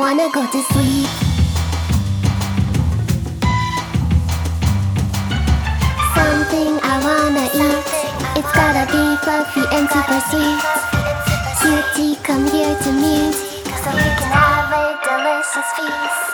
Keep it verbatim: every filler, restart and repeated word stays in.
wanna go to sleep. Something I wanna eat. It's gotta be fluffy and super sweet. Cutie, come here to me, so we can have a delicious feast.